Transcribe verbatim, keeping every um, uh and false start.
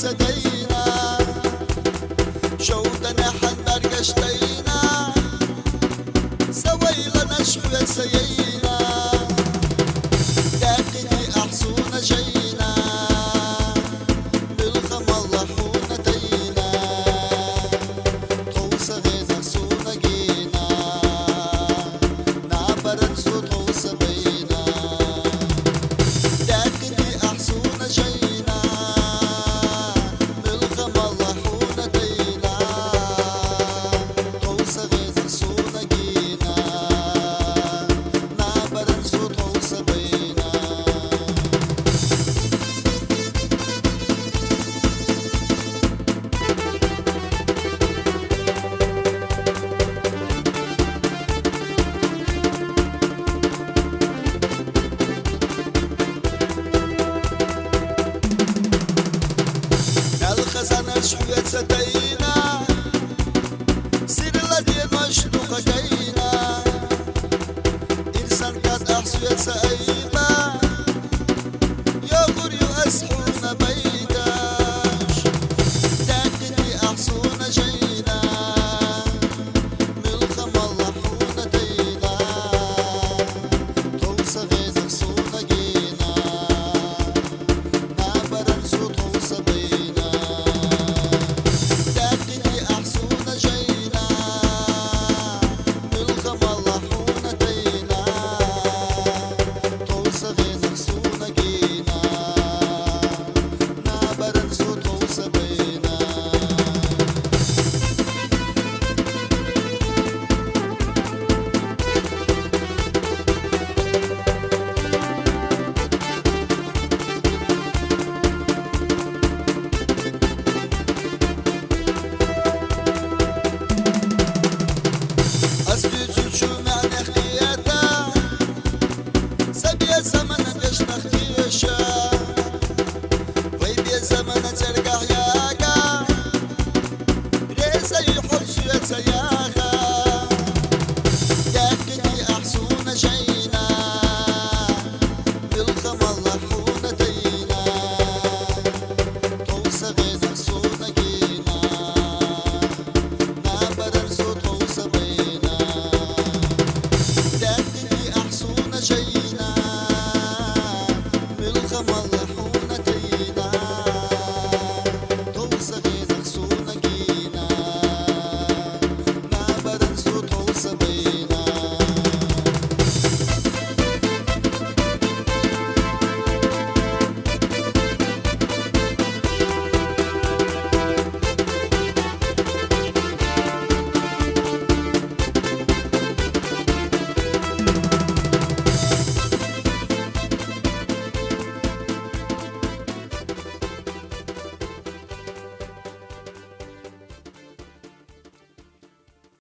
سدينا شودنا حن برقشتينا سويلنا شوية سيينا داقني أحسونا جينا بالخم الله حونا دينا طوسة غينا سونا جينا نعبرن سو طوسة بينا داقني أحسونا جينا بالخم الله حونا دينا طوسة غينا سونا جينا نعبرن سو طوسة بينا الخزانة شوية ستينا سير الذي مشتوق جينا إنسان قد أحسوية سأيبا يغر يؤسحون بيداش داقني أحسون جينا ملخم الله حون دينا طوسة غيزك سونا جينا نابرن سو طوسة بينا داقني أحسون جينا ملخم الله حون دينا طوسة غيزك سونا جينا نابرن سو طوسة بينا أثبت شو معنى اختياتا سبيا زمن بيش نختيشا ويبيا زمن ترقع ياقا ريزا يحب سوية سياغا داقني أحسون جينا بالخم الله حون دينا طوسة غيزك سونا جينا نابرن سو طوسة بينا داقني أحسون جينا بالخم الله